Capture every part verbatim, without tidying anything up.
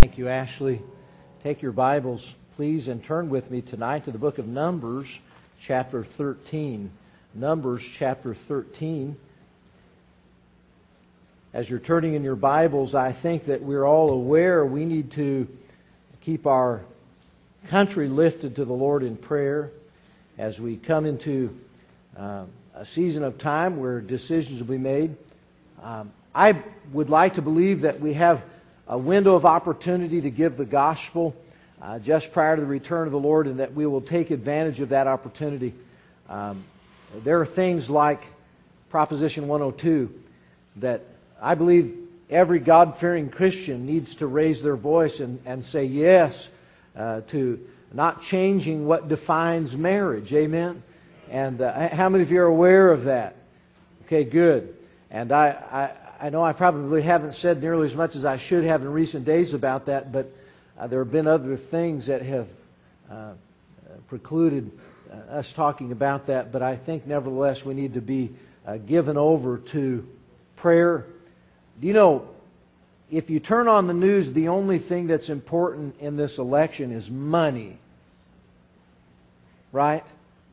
Thank you, Ashley. Take your Bibles, please, and turn with me tonight to the book of Numbers, chapter thirteen. Numbers, chapter thirteen. As you're turning in your Bibles, I think that we're all aware we need to keep our country lifted to the Lord in prayer as we come into uh, a season of time where decisions will be made. Um, I would like to believe that we have a window of opportunity to give the gospel uh, just prior to the return of the Lord, and that we will take advantage of that opportunity. Um, there are things like Proposition one oh two that I believe every God-fearing Christian needs to raise their voice and, and say yes uh, to not changing what defines marriage. Amen? And uh, how many of you are aware of that? Okay, good. And I, I I know I probably haven't said nearly as much as I should have in recent days about that, but uh, there have been other things that have uh, precluded uh, us talking about that. But I think nevertheless we need to be uh, given over to prayer. Do you know, if you turn on the news, the only thing that's important in this election is money. Right?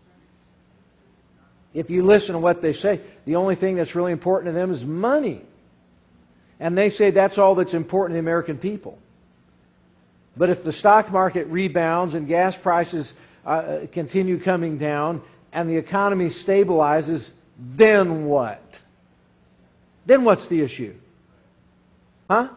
If you listen to what they say, the only thing that's really important to them is money. And they say that's all that's important to the American people. But if the stock market rebounds and gas prices uh, continue coming down and the economy stabilizes, then what? Then what's the issue? Huh?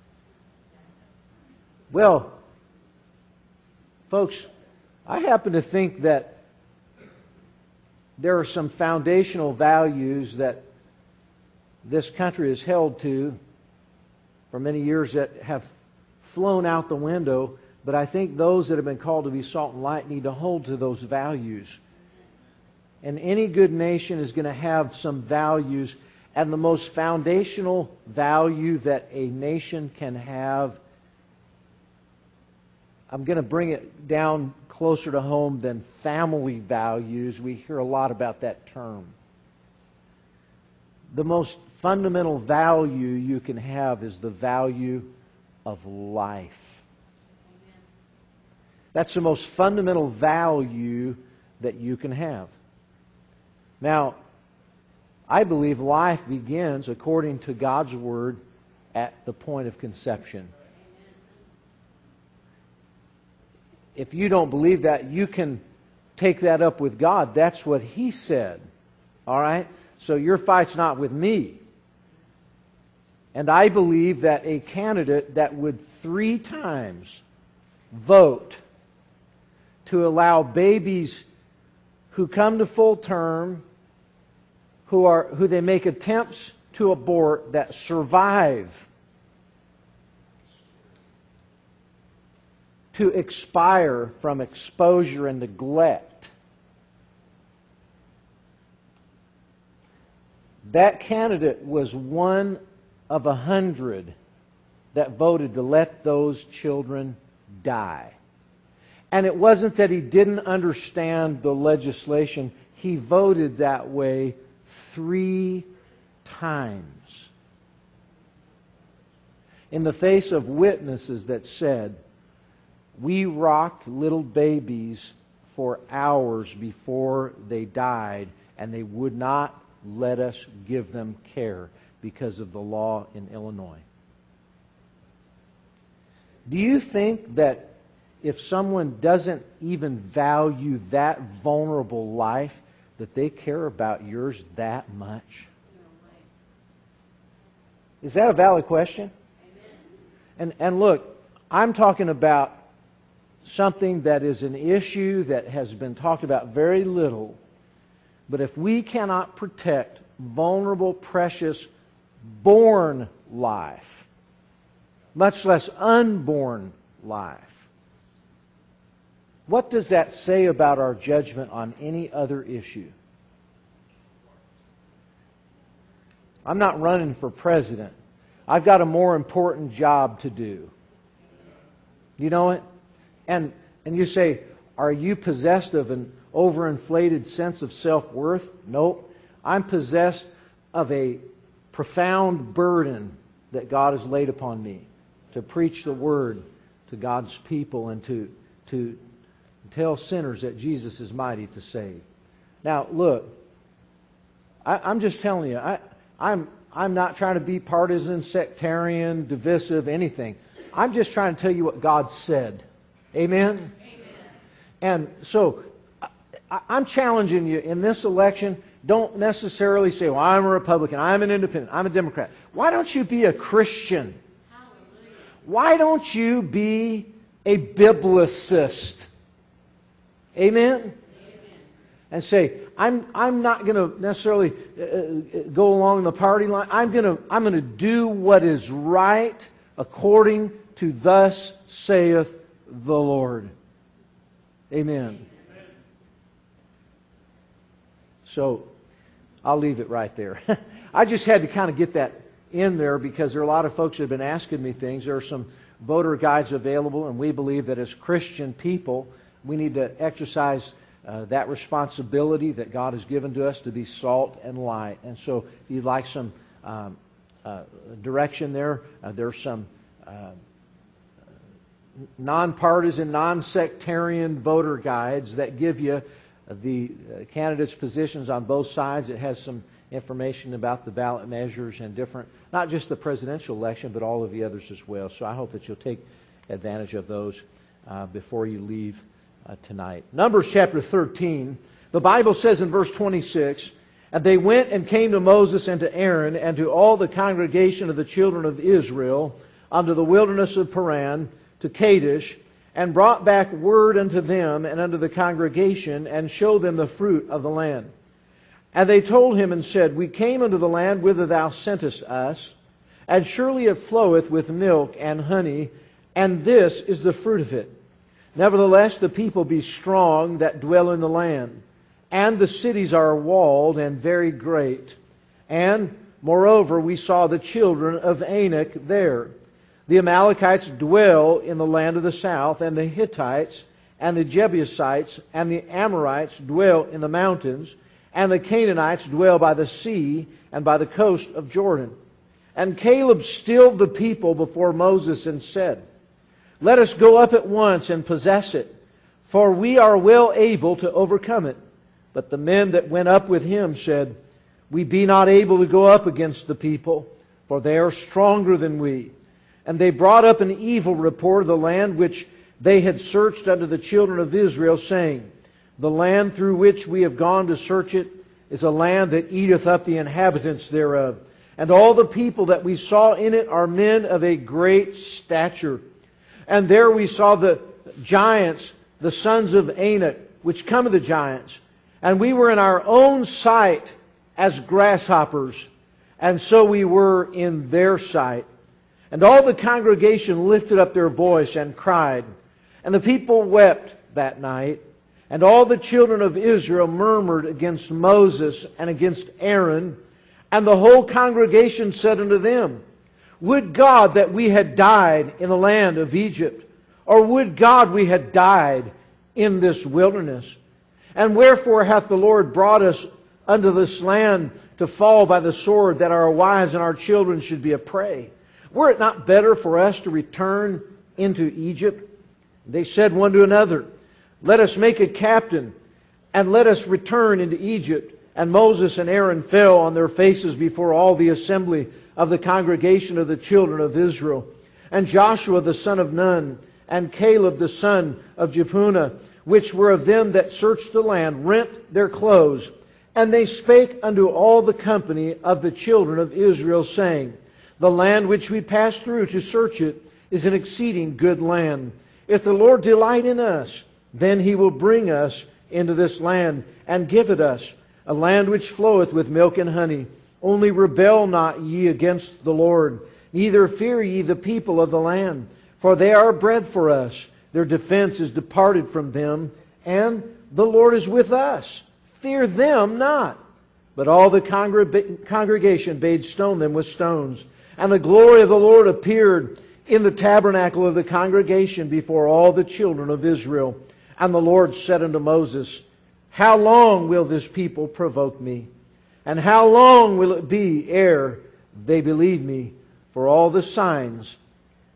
Well, folks, I happen to think that there are some foundational values that this country is held to for many years that have flown out the window, but I think those that have been called to be salt and light need to hold to those values. And any good nation is going to have some values, and the most foundational value that a nation can have, I'm going to bring it down closer to home than family values. We hear a lot about that term. The most fundamental value you can have is the value of life. That's the most fundamental value that you can have. Now, I believe life begins, according to God's Word, at the point of conception. If you don't believe that, you can take that up with God. That's what He said. All right? So your fight's not with me. And I believe that a candidate that would three times vote to allow babies who come to full term, who are who they make attempts to abort, that survive to expire from exposure and neglect. That candidate was one of a hundred that voted to let those children die. And it wasn't that he didn't understand the legislation. He voted that way three times. In the face of witnesses that said, we rocked little babies for hours before they died, and they would not let us give them care because of the law in Illinois. Do you think that if someone doesn't even value that vulnerable life, that they care about yours that much? Is that a valid question? And and look, I'm talking about something that is an issue that has been talked about very little. But if we cannot protect vulnerable, precious, born life, much less unborn life, what does that say about our judgment on any other issue? I'm not running for president. I've got a more important job to do. You know it? And and you say, are you possessed of an overinflated sense of self-worth? Nope. I'm possessed of a profound burden that God has laid upon me. to preach the Word to God's people and to, to tell sinners that Jesus is mighty to save. Now, look, I, I'm just telling you, I, I'm, I'm not trying to be partisan, sectarian, divisive, anything. I'm just trying to tell you what God said. Amen? Amen. And so, I, I'm challenging you in this election, don't necessarily say, well, I'm a Republican, I'm an independent, I'm a Democrat. Why don't you be a Christian? Hallelujah. Why don't you be a biblicist? Amen? Amen. And say, I'm I'm not going to necessarily uh, go along the party line. I'm going to I'm going to do what is right according to thus saith the Lord. Amen. Amen. So I'll leave it right there. I just had to kind of get that in there because there are a lot of folks that have been asking me things. There are some voter guides available, and we believe that as Christian people, we need to exercise uh, that responsibility that God has given to us to be salt and light. And so if you'd like some um, uh, direction there, uh, there's some uh, nonpartisan, non-sectarian voter guides that give you the uh, candidates' positions on both sides. It has some information about the ballot measures and different, not just the presidential election, but all of the others as well. So I hope that you'll take advantage of those uh, before you leave uh, tonight. Numbers chapter thirteen, the Bible says in verse twenty-six, "And they went and came to Moses and to Aaron and to all the congregation of the children of Israel unto the wilderness of Paran to Kadesh, and brought back word unto them and unto the congregation, and showed them the fruit of the land. And they told him and said, We came unto the land whither thou sentest us, and surely it floweth with milk and honey, and this is the fruit of it. Nevertheless, the people be strong that dwell in the land, and the cities are walled and very great. And, moreover, we saw the children of Anak there. The Amalekites dwell in the land of the south, and the Hittites, and the Jebusites, and the Amorites dwell in the mountains, and the Canaanites dwell by the sea and by the coast of Jordan. And Caleb stilled the people before Moses and said, Let us go up at once and possess it, for we are well able to overcome it. But the men that went up with him said, We be not able to go up against the people, for they are stronger than we. And they brought up an evil report of the land which they had searched unto the children of Israel, saying, The land through which we have gone to search it is a land that eateth up the inhabitants thereof. And all the people that we saw in it are men of a great stature. And there we saw the giants, the sons of Anak, which come of the giants. And we were in our own sight as grasshoppers, and so we were in their sight. And all the congregation lifted up their voice and cried. And the people wept that night. And all the children of Israel murmured against Moses and against Aaron. And the whole congregation said unto them, Would God that we had died in the land of Egypt, or would God we had died in this wilderness? And wherefore hath the Lord brought us unto this land to fall by the sword, that our wives and our children should be a prey? Were it not better for us to return into Egypt? They said one to another, Let us make a captain, and let us return into Egypt. And Moses and Aaron fell on their faces before all the assembly of the congregation of the children of Israel. And Joshua the son of Nun, and Caleb the son of Jephunneh, which were of them that searched the land, rent their clothes. And they spake unto all the company of the children of Israel, saying, The land which we passed through to search it is an exceeding good land. If the Lord delight in us, then He will bring us into this land and give it us, a land which floweth with milk and honey. Only rebel not ye against the Lord, neither fear ye the people of the land, for they are bread for us. Their defense is departed from them, and the Lord is with us. Fear them not. But all the congreg- congregation bade stone them with stones. And the glory of the Lord appeared in the tabernacle of the congregation before all the children of Israel. And the Lord said unto Moses, How long will this people provoke me? And how long will it be ere they believe me for all the signs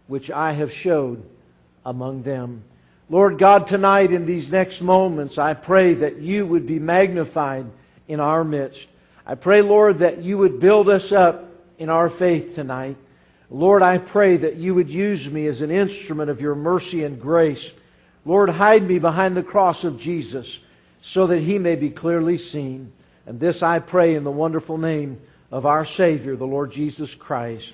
which I have showed among them. Lord God, tonight in these next moments, I pray that You would be magnified in our midst. I pray, Lord, that You would build us up in our faith tonight. Lord, I pray that You would use me as an instrument of Your mercy and grace. Lord, hide me behind the cross of Jesus so that He may be clearly seen. And this I pray in the wonderful name of our Savior, the Lord Jesus Christ.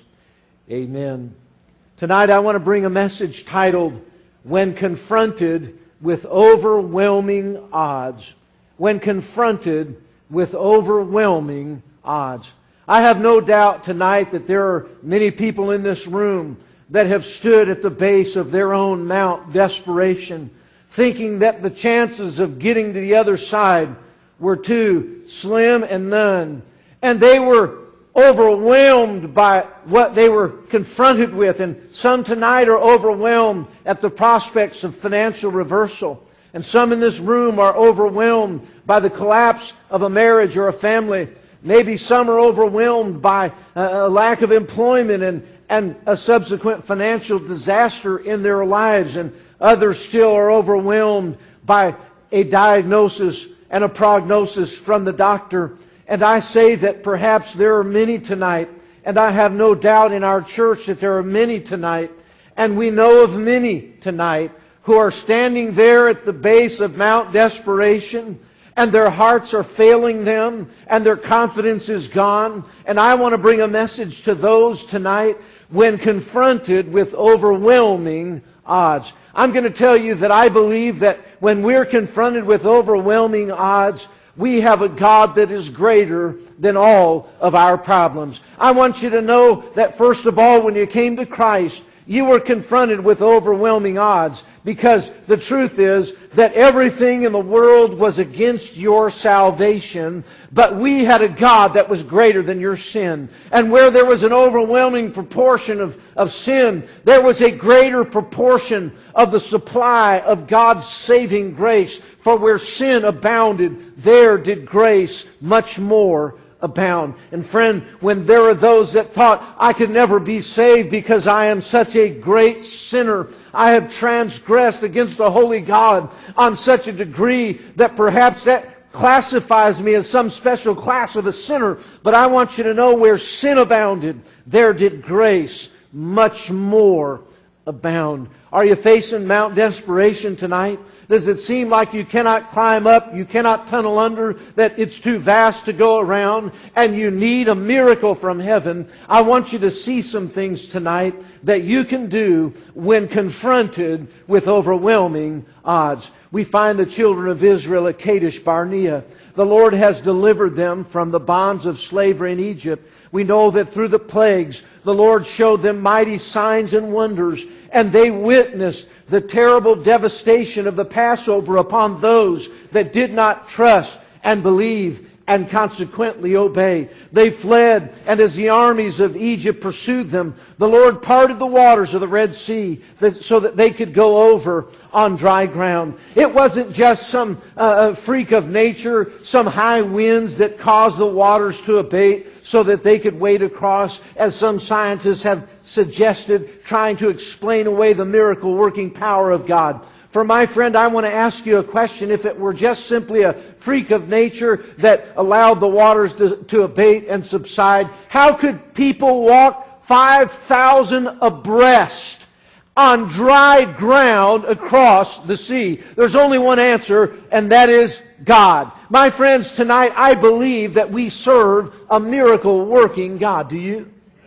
Amen. Tonight I want to bring a message titled, When Confronted with Overwhelming Odds. When confronted with overwhelming odds. I have no doubt tonight that there are many people in this room that have stood at the base of their own Mount Desperation, thinking that the chances of getting to the other side were too slim and none. And they were overwhelmed by what they were confronted with. And some tonight are overwhelmed at the prospects of financial reversal. And some in this room are overwhelmed by the collapse of a marriage or a family. Maybe some are overwhelmed by a lack of employment and, and a subsequent financial disaster in their lives. And others still are overwhelmed by a diagnosis and a prognosis from the doctor. And I say that perhaps there are many tonight, and I have no doubt in our church that there are many tonight, and we know of many tonight who are standing there at the base of Mount Desperation, and their hearts are failing them, and their confidence is gone. And I want to bring a message to those tonight when confronted with overwhelming odds. I'm going to tell you that I believe that when we're confronted with overwhelming odds, we have a God that is greater than all of our problems. I want you to know that first of all, when you came to Christ, you were confronted with overwhelming odds, because the truth is that everything in the world was against your salvation, but we had a God that was greater than your sin. And where there was an overwhelming proportion of, of sin, there was a greater proportion of the supply of God's saving grace. For where sin abounded, there did grace much more abound. And friend, when there are those that thought, I could never be saved because I am such a great sinner, I have transgressed against the holy God on such a degree that perhaps that classifies me as some special class of a sinner. But I want you to know, where sin abounded, there did grace much more abound. Are you facing Mount Desperation tonight? Does it seem like you cannot climb up, you cannot tunnel under, that it's too vast to go around, and you need a miracle from heaven? I want you to see some things tonight that you can do when confronted with overwhelming odds. We find the children of Israel at Kadesh Barnea. The Lord has delivered them from the bonds of slavery in Egypt. We know that through the plagues, the Lord showed them mighty signs and wonders, and they witnessed the terrible devastation of the Passover upon those that did not trust and believe and consequently obey. They fled, and as the armies of Egypt pursued them, the Lord parted the waters of the Red Sea so that they could go over on dry ground. It wasn't just some uh, freak of nature, some high winds that caused the waters to abate so that they could wade across, as some scientists have suggested, trying to explain away the miracle-working power of God. For my friend, I want to ask you a question. If it were just simply a freak of nature that allowed the waters to, to abate and subside, how could people walk five thousand abreast on dry ground across the sea? There's only one answer, and that is God. My friends, tonight I believe that we serve a miracle-working God. Do you?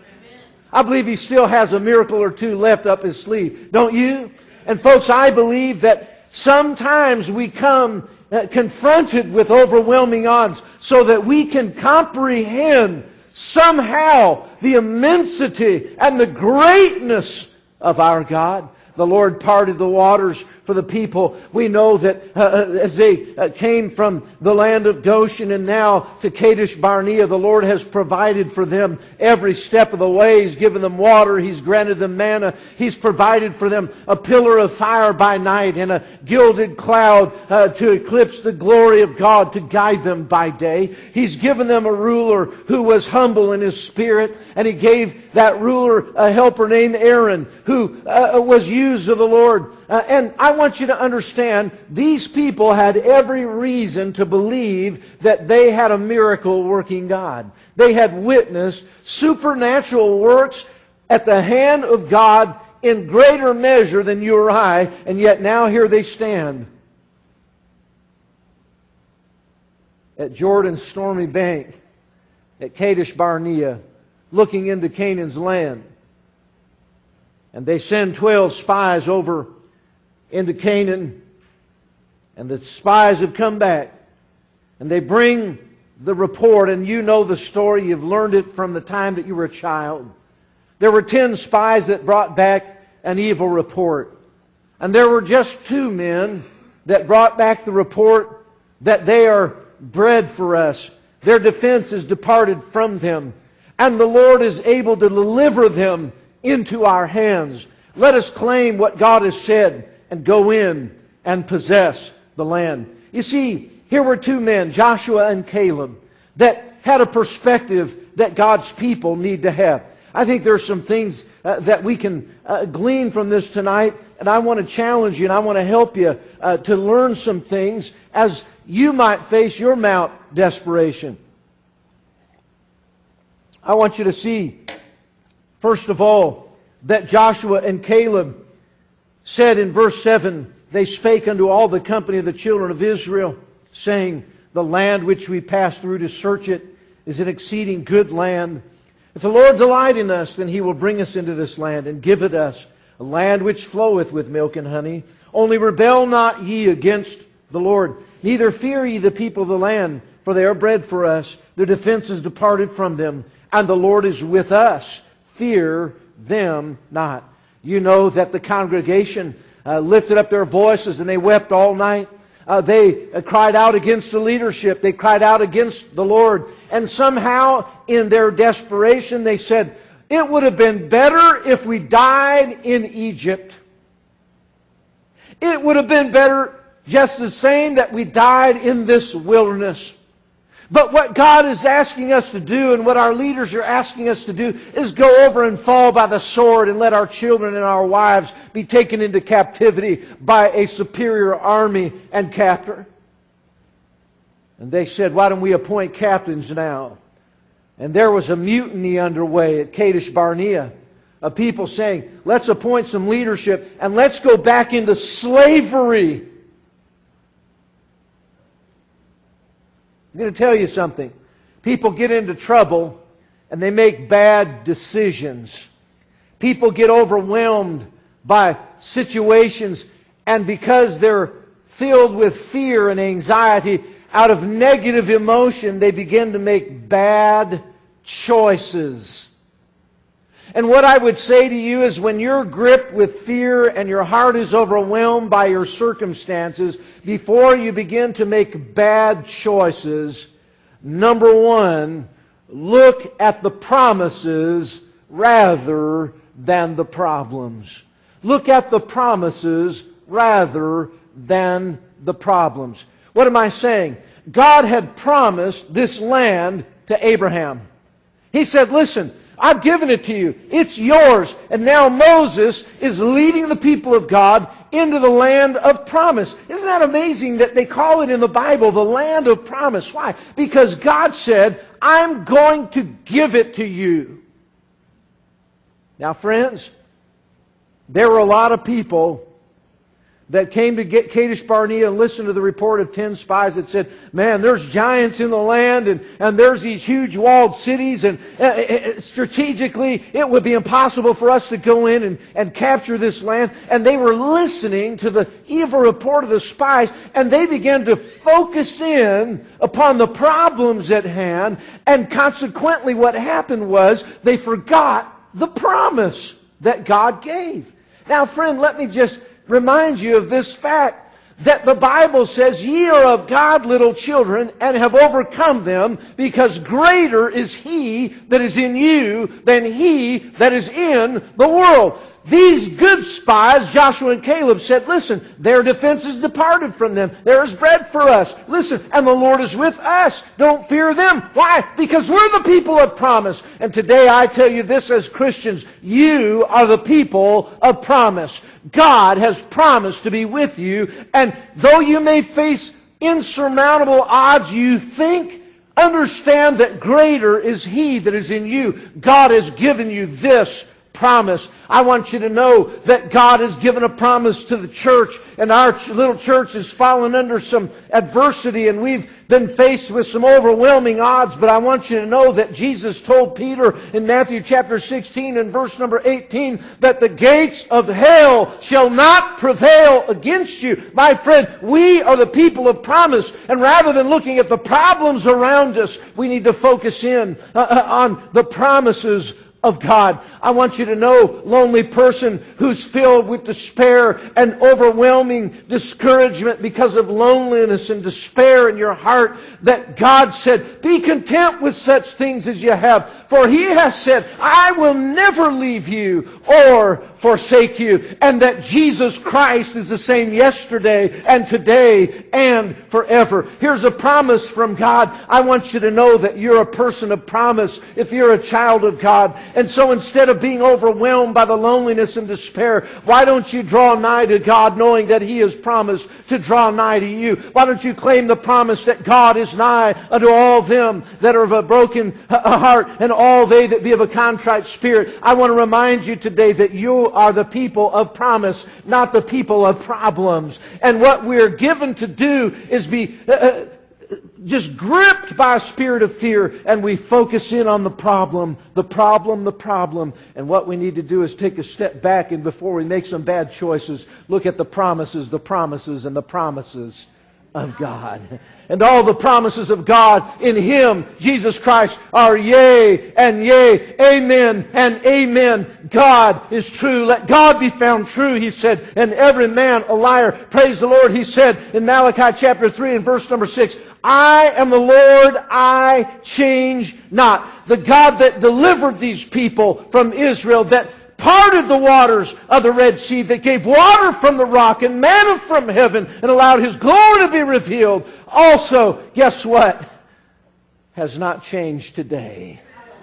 I believe He still has a miracle or two left up His sleeve. Don't you? And folks, I believe that sometimes we come uh, confronted with overwhelming odds so that we can comprehend somehow the immensity and the greatness of our God. The Lord parted the waters for the people. We know that uh, as they uh, came from the land of Goshen and now to Kadesh Barnea, the Lord has provided for them every step of the way. He's given them water. He's granted them manna. He's provided for them a pillar of fire by night and a gilded cloud uh, to eclipse the glory of God to guide them by day. He's given them a ruler who was humble in his spirit, and He gave that ruler a helper named Aaron who uh, was used of the Lord. Uh, and I want you to understand, these people had every reason to believe that they had a miracle-working God. They had witnessed supernatural works at the hand of God in greater measure than you or I, and yet now here they stand at Jordan's stormy bank, at Kadesh Barnea, looking into Canaan's land. And they send twelve spies over into Canaan, and the spies have come back, and they bring the report, and you know the story, you've learned it from the time that you were a child. There were ten spies that brought back an evil report, and there were just two men that brought back the report that they are bread for us. Their defense is departed from them, and the Lord is able to deliver them into our hands. Let us claim what God has said and go in and possess the land. You see, here were two men, Joshua and Caleb, that had a perspective that God's people need to have. I think there are some things uh, that we can uh, glean from this tonight, and I want to challenge you and I want to help you uh, to learn some things as you might face your Mount desperation. I want you to see, first of all, that Joshua and Caleb said in verse seven, they spake unto all the company of the children of Israel, saying, the land which we passed through to search it is an exceeding good land. If the Lord delight in us, then He will bring us into this land and give it us, a land which floweth with milk and honey. Only rebel not ye against the Lord, neither fear ye the people of the land, for they are bread for us. Their defense is departed from them, and the Lord is with us. Fear them not. You know that the congregation uh, lifted up their voices and they wept all night. Uh, they uh, cried out against the leadership. They cried out against the Lord. And somehow in their desperation they said, it would have been better if we died in Egypt. It would have been better just the same that we died in this wilderness. But what God is asking us to do and what our leaders are asking us to do is go over and fall by the sword and let our children and our wives be taken into captivity by a superior army and captor. And they said, why don't we appoint captains now? And there was a mutiny underway at Kadesh Barnea of people saying, let's appoint some leadership and let's go back into slavery. I'm going to tell you something. People get into trouble and they make bad decisions. People get overwhelmed by situations, and because they're filled with fear and anxiety, out of negative emotion, they begin to make bad choices. And what I would say to you is when you're gripped with fear and your heart is overwhelmed by your circumstances, before you begin to make bad choices, number one, look at the promises rather than the problems. Look at the promises rather than the problems. What am I saying? God had promised this land to Abraham. He said, listen, I've given it to you. It's yours. And now Moses is leading the people of God into the land of promise. Isn't that amazing that they call it in the Bible the land of promise? Why? Because God said, I'm going to give it to you. Now, friends, there were a lot of people that came to get Kadesh Barnea and listened to the report of ten spies that said, man, there's giants in the land and, and there's these huge walled cities, and uh, strategically it would be impossible for us to go in and, and capture this land. And they were listening to the evil report of the spies, and they began to focus in upon the problems at hand, and consequently what happened was they forgot the promise that God gave. Now, friend, let me just remind you of this fact, that the Bible says, ye are of God little children, and have overcome them, because greater is He that is in you than he that is in the world. These good spies, Joshua and Caleb, said, listen, their defense is departed from them. There is bread for us. Listen, and the Lord is with us. Don't fear them. Why? Because we're the people of promise. And today I tell you this as Christians, you are the people of promise. God has promised to be with you. And though you may face insurmountable odds, you think, understand that greater is He that is in you. God has given you this promise. I want you to know that God has given a promise to the church, and our little church has fallen under some adversity, and we've been faced with some overwhelming odds. But I want you to know that Jesus told Peter in Matthew chapter sixteen and verse number eighteen that the gates of hell shall not prevail against you. My friend, we are the people of promise, and rather than looking at the problems around us, we need to focus in uh, on the promises of God. I want you to know, lonely person who's filled with despair and overwhelming discouragement because of loneliness and despair in your heart, that God said, be content with such things as you have. For He has said, I will never leave you or forsake you. And that Jesus Christ is the same yesterday and today and forever. Here's a promise from God. I want you to know that you're a person of promise if you're a child of God. And so instead of being overwhelmed by the loneliness and despair, why don't you draw nigh to God knowing that He has promised to draw nigh to you? Why don't you claim the promise that God is nigh unto all them that are of a broken heart and all they that be of a contrite spirit? I want to remind you today that you are the people of promise, not the people of problems. And what we're given to do is be uh, just gripped by a spirit of fear, and we focus in on the problem, the problem, the problem. And what we need to do is take a step back, and before we make some bad choices, look at the promises, the promises, and the promises of God. And all the promises of God in Him, Jesus Christ, are yea and yea, amen and amen. God is true. Let God be found true, He said, and every man a liar. Praise the Lord. He said in Malachi chapter three and verse number six, I am the Lord, I change not. The God that delivered these people from Israel, that parted the waters of the Red Sea, that gave water from the rock and manna from heaven and allowed His glory to be revealed, also, guess what? Has not changed today.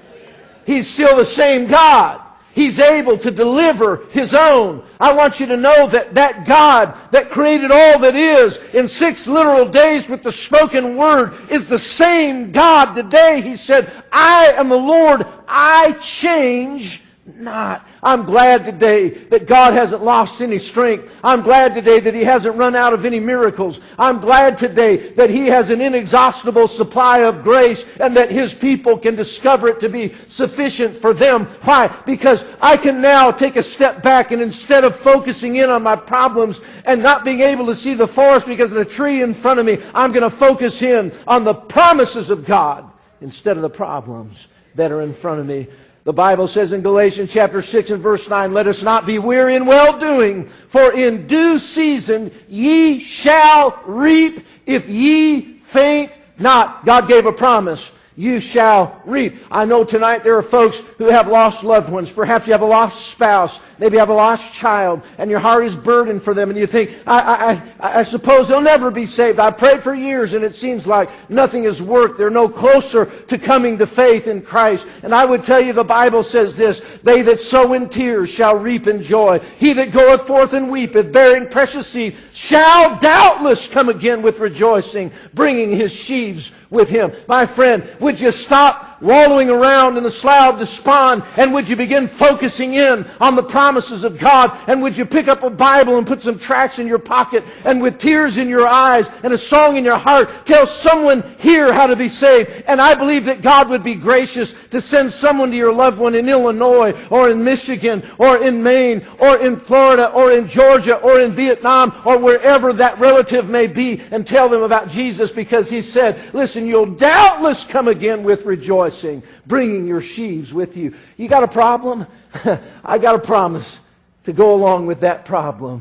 He's still the same God. He's able to deliver His own. I want you to know that that God that created all that is in six literal days with the spoken word is the same God today. He said, I am the Lord, I change not. I'm glad today that God hasn't lost any strength. I'm glad today that He hasn't run out of any miracles. I'm glad today that He has an inexhaustible supply of grace, and that His people can discover it to be sufficient for them. Why? Because I can now take a step back, and instead of focusing in on my problems and not being able to see the forest because of the tree in front of me, I'm going to focus in on the promises of God instead of the problems that are in front of me. The Bible says in Galatians chapter six and verse nine, let us not be weary in well-doing, for in due season ye shall reap if ye faint not. God gave a promise. You shall reap. I know tonight there are folks who have lost loved ones. Perhaps you have a lost spouse. Maybe you have a lost child, and your heart is burdened for them, and you think, I, I, I suppose they'll never be saved. I prayed for years, and it seems like nothing has worked. They're no closer to coming to faith in Christ. And I would tell you, the Bible says this, they that sow in tears shall reap in joy. He that goeth forth and weepeth, bearing precious seed, shall doubtless come again with rejoicing, bringing his sheaves with him. My friend, would you stop wallowing around in the slough of despond, and would you begin focusing in on the promises of God? And would you pick up a Bible and put some tracts in your pocket, and with tears in your eyes and a song in your heart, tell someone here how to be saved? And I believe that God would be gracious to send someone to your loved one in Illinois or in Michigan or in Maine or in Florida or in Georgia or in Vietnam or wherever that relative may be, and tell them about Jesus, because He said, listen, you'll doubtless come again with rejoicing, bringing your sheaves with you. You got a problem? I got a promise to go along with that problem.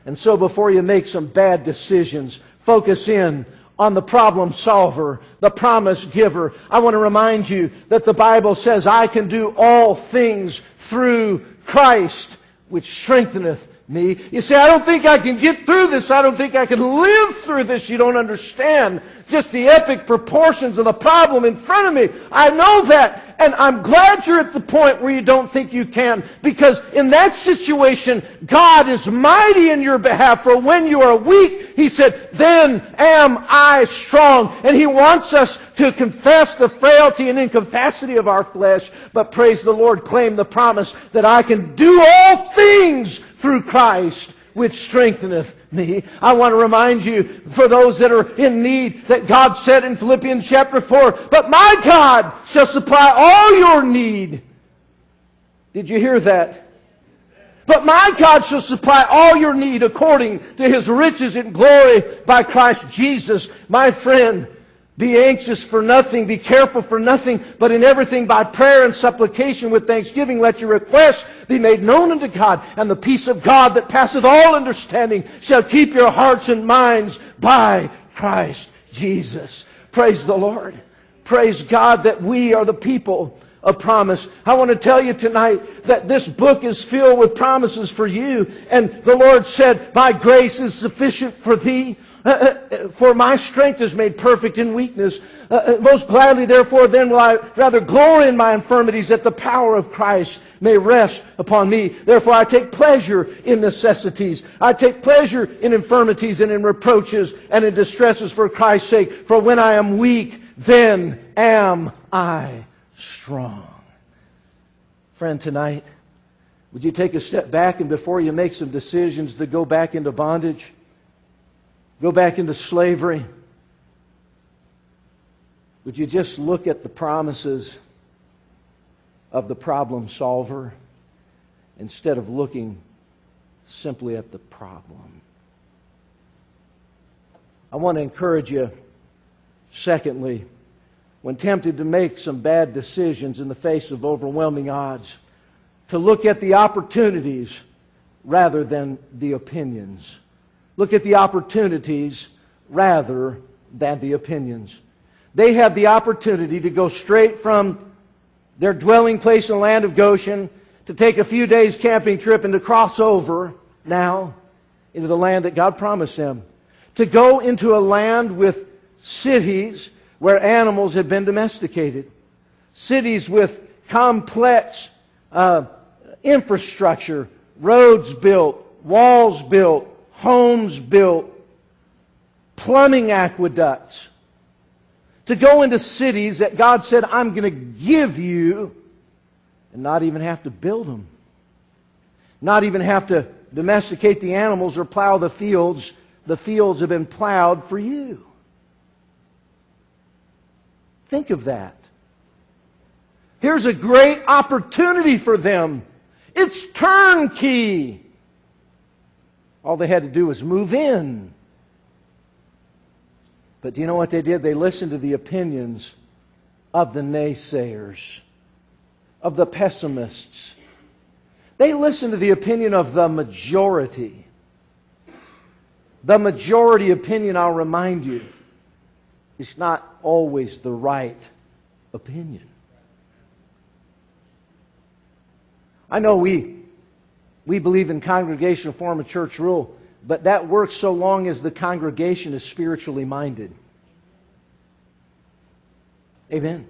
And so before you make some bad decisions, focus in on the problem solver, the promise giver. I want to remind you that the Bible says, I can do all things through Christ, which strengtheneth me. You say, I don't think I can get through this. I don't think I can live through this. You don't understand just the epic proportions of the problem in front of me. I know that. And I'm glad you're at the point where you don't think you can. Because in that situation, God is mighty in your behalf. For when you are weak, He said, then am I strong. And He wants us to confess the frailty and incapacity of our flesh. But praise the Lord, claim the promise that I can do all things through Christ, which strengtheneth me. I want to remind you, for those that are in need, that God said in Philippians chapter four, but my God shall supply all your need. Did you hear that? But my God shall supply all your need according to His riches in glory by Christ Jesus. My friend, be anxious for nothing, be careful for nothing, but in everything by prayer and supplication with thanksgiving let your requests be made known unto God, and the peace of God that passeth all understanding shall keep your hearts and minds by Christ Jesus. Praise the Lord. Praise God that we are the people of promise. I want to tell you tonight that this book is filled with promises for you, and the Lord said, my grace is sufficient for thee. Uh, for my strength is made perfect in weakness. Uh, most gladly, therefore, then will I rather glory in my infirmities, that the power of Christ may rest upon me. Therefore, I take pleasure in necessities. I take pleasure in infirmities and in reproaches and in distresses for Christ's sake. For when I am weak, then am I strong. Friend, tonight, would you take a step back, and before you make some decisions to go back into bondage, go back into slavery, would you just look at the promises of the problem solver instead of looking simply at the problem? I want to encourage you, secondly, when tempted to make some bad decisions in the face of overwhelming odds, to look at the opportunities rather than the opinions. Look at the opportunities rather than the opinions. They had the opportunity to go straight from their dwelling place in the land of Goshen, to take a few days camping trip and to cross over now into the land that God promised them. To go into a land with cities where animals had been domesticated. Cities with complex uh, infrastructure, roads built, walls built, homes built, plumbing aqueducts. To go into cities that God said, I'm going to give you, and not even have to build them. Not even have to domesticate the animals or plow the fields. The fields have been plowed for you. Think of that. Here's a great opportunity for them. It's turnkey. All they had to do was move in. But do you know what they did? They listened to the opinions of the naysayers, of the pessimists. They listened to the opinion of the majority. The majority opinion, I'll remind you, is not always the right opinion. I know we we believe in congregational form of church rule, but that works so long as the congregation is spiritually minded. Amen.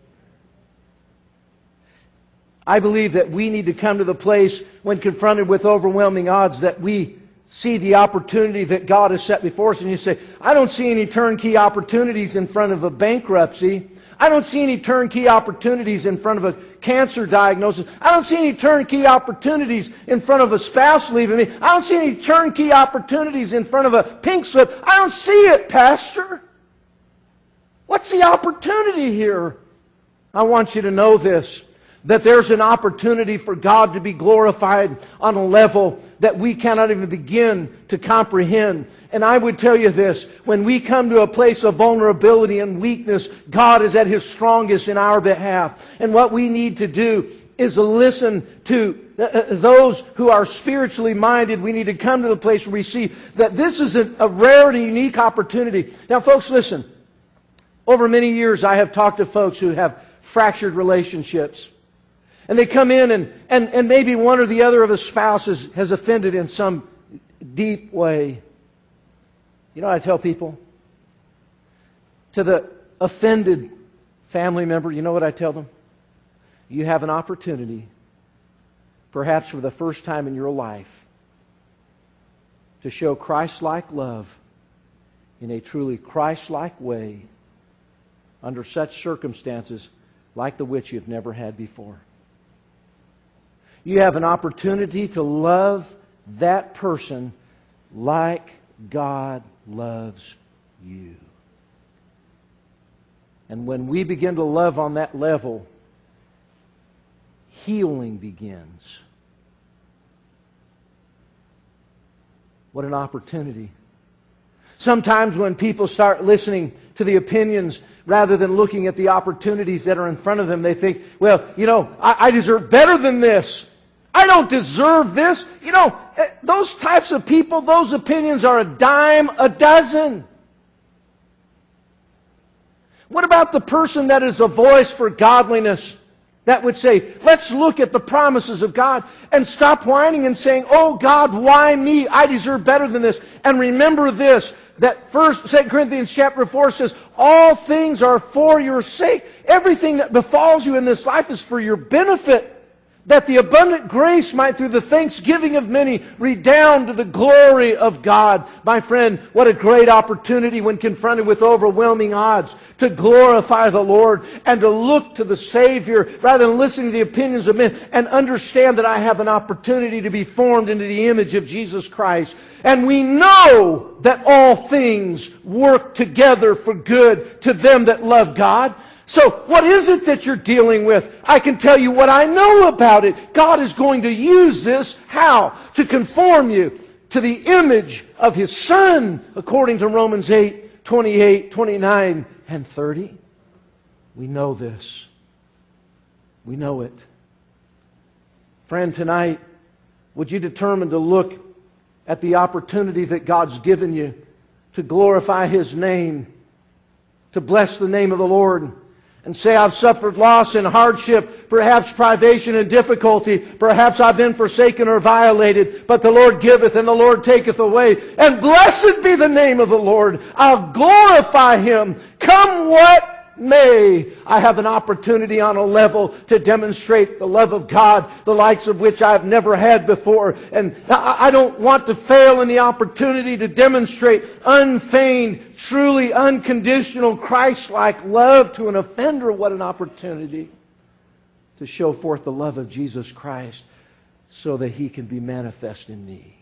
I believe that we need to come to the place when confronted with overwhelming odds that we see the opportunity that God has set before us, and you say, I don't see any turnkey opportunities in front of a bankruptcy. I don't see any turnkey opportunities in front of a cancer diagnosis. I don't see any turnkey opportunities in front of a spouse leaving me. I don't see any turnkey opportunities in front of a pink slip. I don't see it, Pastor. What's the opportunity here? I want you to know this, that there's an opportunity for God to be glorified on a level that we cannot even begin to comprehend. And I would tell you this, when we come to a place of vulnerability and weakness, God is at His strongest in our behalf. And what we need to do is to listen to those who are spiritually minded. We need to come to the place where we see that this is a, a rare and unique opportunity. Now, folks, listen. Over many years, I have talked to folks who have fractured relationships. And they come in and, and, and maybe one or the other of a spouse has, has offended in some deep way. You know what I tell people? To the offended family member, you know what I tell them? You have an opportunity, perhaps for the first time in your life, to show Christ-like love in a truly Christ-like way under such circumstances like the which you've never had before. You have an opportunity to love that person like God loves you. And when we begin to love on that level, healing begins. What an opportunity. Sometimes when people start listening to the opinions rather than looking at the opportunities that are in front of them, they think, well, you know, I, I deserve better than this. I don't deserve this. You know, those types of people, those opinions are a dime a dozen. What about the person that is a voice for godliness that would say, let's look at the promises of God and stop whining and saying, oh God, why me? I deserve better than this. And remember this, that first, Second Corinthians chapter four says, all things are for your sake. Everything that befalls you in this life is for your benefit, that the abundant grace might through the thanksgiving of many redound to the glory of God. My friend, what a great opportunity when confronted with overwhelming odds to glorify the Lord and to look to the Savior rather than listening to the opinions of men and understand that I have an opportunity to be formed into the image of Jesus Christ. And we know that all things work together for good to them that love God. So, what is it that you're dealing with? I can tell you what I know about it. God is going to use this. How? To conform you to the image of His Son, according to Romans eight, twenty-eight, twenty-nine, and thirty. We know this. We know it. Friend, tonight, would you determine to look at the opportunity that God's given you to glorify His name, to bless the name of the Lord, and say, I've suffered loss and hardship, perhaps privation and difficulty, perhaps I've been forsaken or violated, but the Lord giveth and the Lord taketh away. And blessed be the name of the Lord. I'll glorify Him. Come what may. I have an opportunity on a level to demonstrate the love of God, the likes of which I've never had before. And I don't want to fail in the opportunity to demonstrate unfeigned, truly unconditional, Christ-like love to an offender. What an opportunity to show forth the love of Jesus Christ so that He can be manifest in me.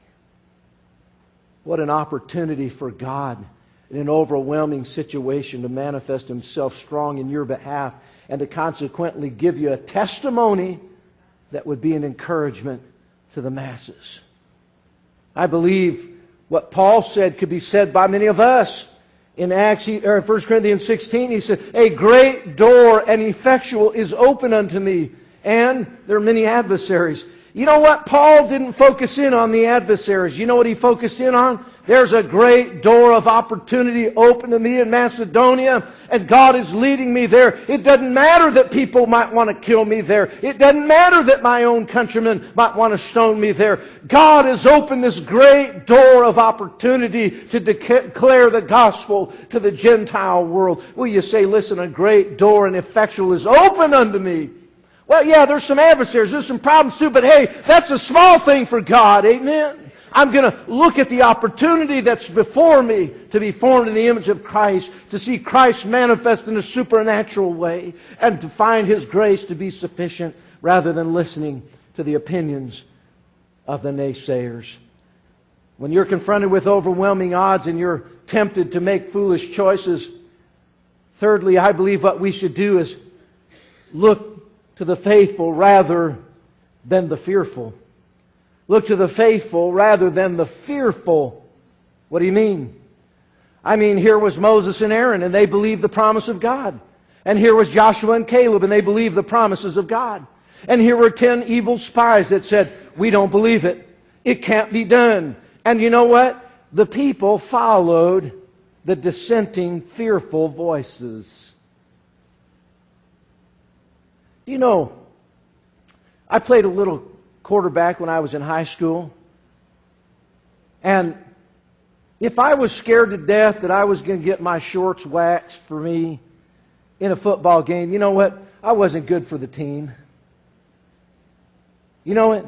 What an opportunity for God in an overwhelming situation to manifest Himself strong in your behalf and to consequently give you a testimony that would be an encouragement to the masses. I believe what Paul said could be said by many of us. In Acts, or First Corinthians sixteen, he said, a great door and effectual is open unto me, and there are many adversaries. You know what? Paul didn't focus in on the adversaries. You know what he focused in on? There's a great door of opportunity open to me in Macedonia, and God is leading me there. It doesn't matter that people might want to kill me there. It doesn't matter that my own countrymen might want to stone me there. God has opened this great door of opportunity to declare the gospel to the Gentile world. Will you say, listen, a great door and effectual is open unto me? Well, yeah, there's some adversaries, there's some problems too, but hey, that's a small thing for God, amen? I'm going to look at the opportunity that's before me to be formed in the image of Christ, to see Christ manifest in a supernatural way, and to find His grace to be sufficient rather than listening to the opinions of the naysayers. When you're confronted with overwhelming odds and you're tempted to make foolish choices, thirdly, I believe what we should do is look to the faithful rather than the fearful. Look to the faithful rather than the fearful. What do you mean? I mean, here was Moses and Aaron, and they believed the promise of God. And here was Joshua and Caleb, and they believed the promises of God. And here were ten evil spies that said, we don't believe it. It can't be done. And you know what? The people followed the dissenting, fearful voices. You know, I played a little quarterback when I was in high school. And if I was scared to death that I was going to get my shorts waxed for me in a football game, you know what? I wasn't good for the team. You know it?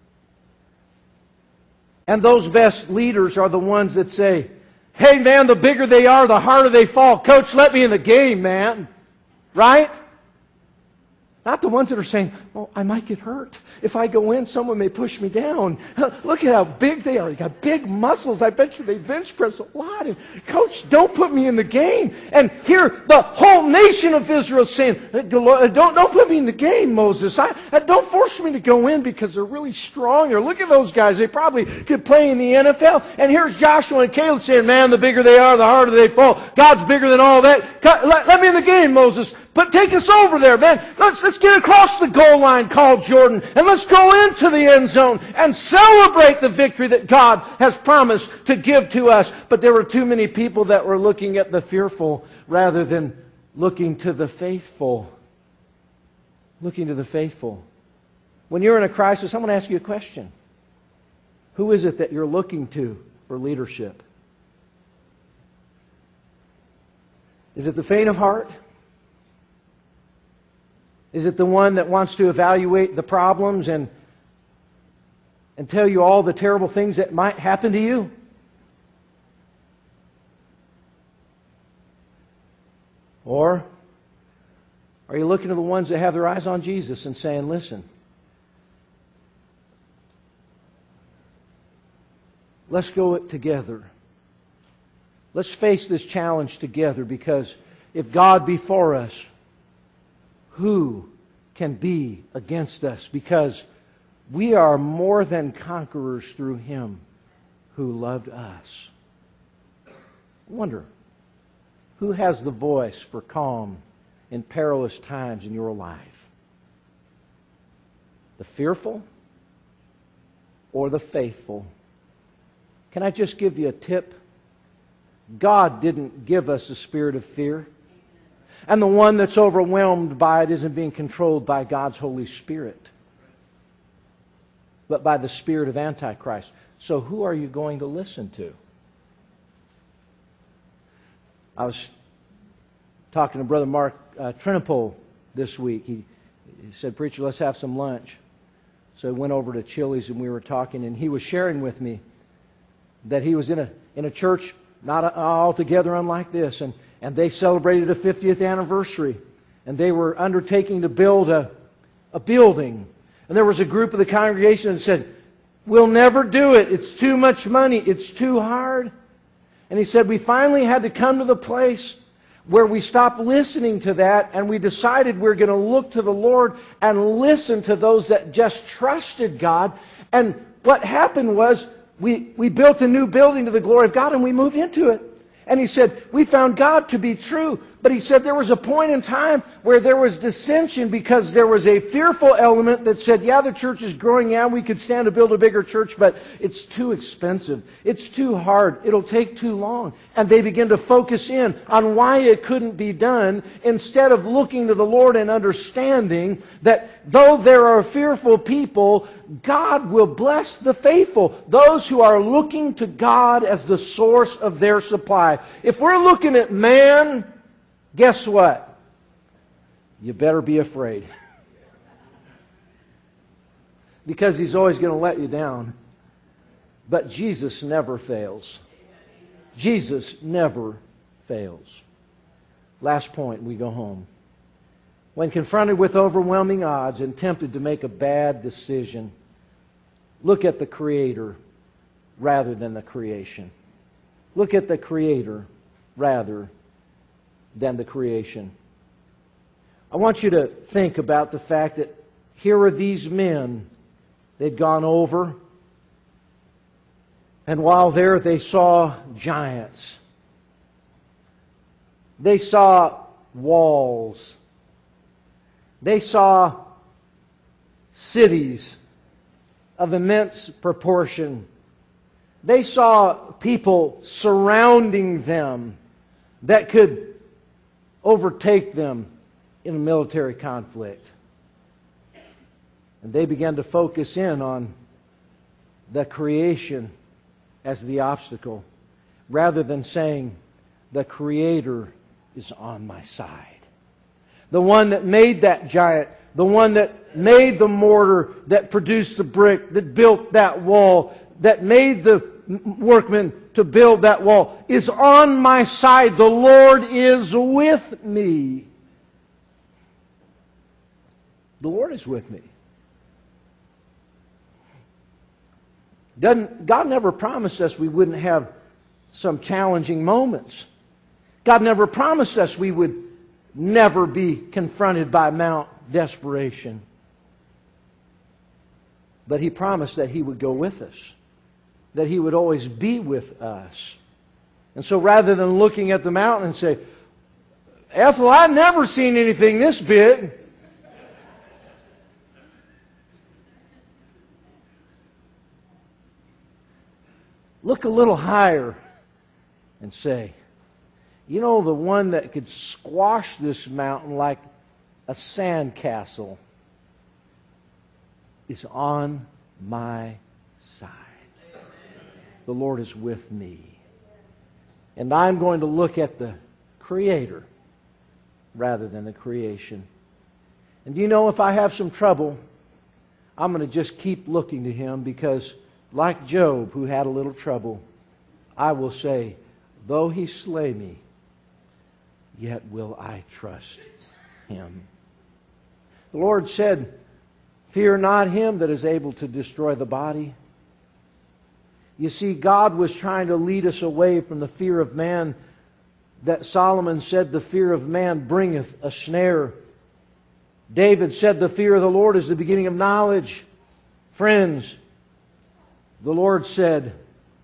And those best leaders are the ones that say, hey man, the bigger they are, the harder they fall. Coach, let me in the game, man. Right? Not the ones that are saying, oh, I might get hurt. If I go in, someone may push me down. Look at how big they are. They got big muscles. I bet you they bench press a lot. And, Coach, don't put me in the game. And here, the whole nation of Israel is saying, don't, don't put me in the game, Moses. I, don't force me to go in because they're really strong. Or look at those guys. They probably could play in the N F L. And here's Joshua and Caleb saying, man, the bigger they are, the harder they fall. God's bigger than all that. Let, let me in the game, Moses. But take us over there, man. Let's, let's get across the goal line called Jordan. And let's go into the end zone and celebrate the victory that God has promised to give to us. But there were too many people that were looking at the fearful rather than looking to the faithful. Looking to the faithful. When you're in a crisis, I'm going to ask you a question. Who is it that you're looking to for leadership? Is it the faint of heart? Is it the one that wants to evaluate the problems and, and tell you all the terrible things that might happen to you? Or are you looking to the ones that have their eyes on Jesus and saying, listen, let's go it together. Let's face this challenge together, because if God be for us, who can be against us? Because we are more than conquerors through Him who loved us. I wonder, who has the voice for calm in perilous times in your life? The fearful or the faithful? Can I just give you a tip? God didn't give us a spirit of fear. And the one that's overwhelmed by it isn't being controlled by God's Holy Spirit, but by the spirit of Antichrist. So who are you going to listen to? I was talking to Brother Mark uh, Trinipole this week. He, he said, preacher, let's have some lunch. So I went over to Chili's and we were talking, and he was sharing with me that he was in a in a church not altogether unlike this, and And they celebrated a fiftieth anniversary. And they were undertaking to build a, a building. And there was a group of the congregation that said, we'll never do it. It's too much money. It's too hard. And he said, we finally had to come to the place where we stopped listening to that, and we decided we're going to look to the Lord and listen to those that just trusted God. And what happened was we, we built a new building to the glory of God, and we moved into it. And he said, we found God to be true. But he said there was a point in time where there was dissension because there was a fearful element that said, yeah, the church is growing. Yeah, we could stand to build a bigger church, but it's too expensive. It's too hard. It'll take too long. And they began to focus in on why it couldn't be done instead of looking to the Lord and understanding that though there are fearful people, God will bless the faithful, those who are looking to God as the source of their supply. If we're looking at man, guess what? You better be afraid. Because he's always going to let you down. But Jesus never fails. Jesus never fails. Last point, we go home. When confronted with overwhelming odds and tempted to make a bad decision, look at the Creator rather than the creation. Look at the Creator rather than the creation. I want you to think about the fact that here are these men. They'd gone over, and while there they saw giants. They saw walls. They saw cities of immense proportion. They saw people surrounding them that could overtake them in a military conflict. And they began to focus in on the creation as the obstacle, rather than saying, the Creator is on my side. The one that made that giant, the one that made the mortar, that produced the brick, that built that wall, that made the workmen to build that wall, is on my side. The Lord is with me. The Lord is with me. Doesn't, God never promised us we wouldn't have some challenging moments. God never promised us we would never be confronted by Mount desperation. But He promised that He would go with us, that He would always be with us. And so rather than looking at the mountain and say, Ethel, I've never seen anything this big, look a little higher and say, you know, the one that could squash this mountain like a sandcastle is on my side. The Lord is with me. And I'm going to look at the Creator rather than the creation. And do you know, if I have some trouble, I'm going to just keep looking to Him, because like Job, who had a little trouble, I will say, though He slay me, yet will I trust Him. The Lord said, fear not him that is able to destroy the body. You see, God was trying to lead us away from the fear of man, that Solomon said, the fear of man bringeth a snare. David said, the fear of the Lord is the beginning of knowledge. Friends, the Lord said,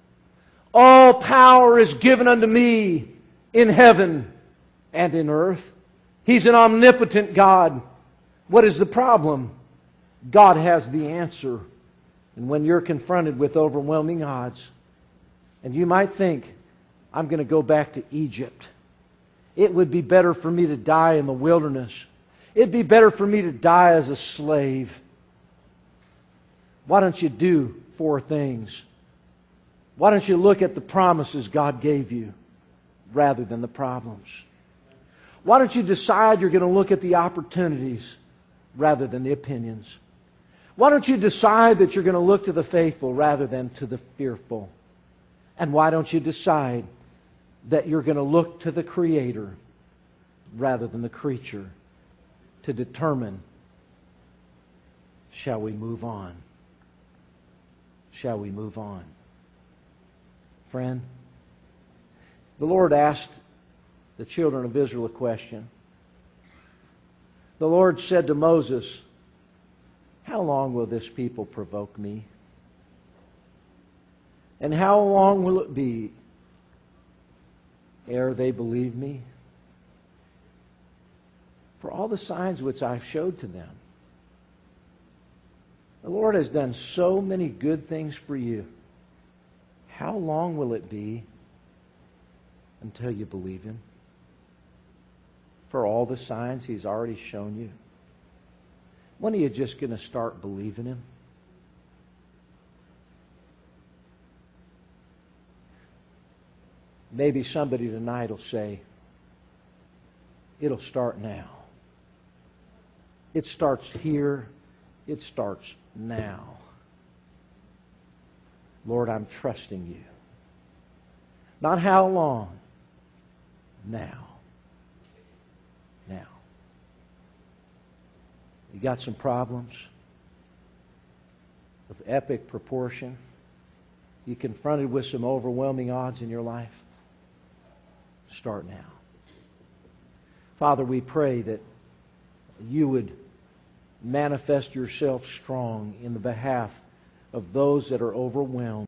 all power is given unto me in heaven and in earth. He's an omnipotent God. What is the problem? God has the answer. And when you're confronted with overwhelming odds, and you might think, I'm going to go back to Egypt. It would be better for me to die in the wilderness. It'd be better for me to die as a slave. Why don't you do four things? Why don't you look at the promises God gave you rather than the problems? Why don't you decide you're going to look at the opportunities rather than the opinions? Why don't you decide that you're going to look to the faithful rather than to the fearful? And why don't you decide that you're going to look to the Creator rather than the creature to determine, shall we move on? Shall we move on? Friend, the Lord asked the children of Israel a question. The Lord said to Moses, how long will this people provoke me? And how long will it be ere they believe me? For all the signs which I've showed to them. The Lord has done so many good things for you. How long will it be until you believe Him? For all the signs He's already shown you. When are you just going to start believing Him? Maybe somebody tonight will say, it'll start now. It starts here. It starts now. Lord, I'm trusting You. Not how long. Now. Now. You got some problems of epic proportion. You confronted with some overwhelming odds in your life. Start now. Father, we pray that You would manifest Yourself strong in the behalf of those that are overwhelmed.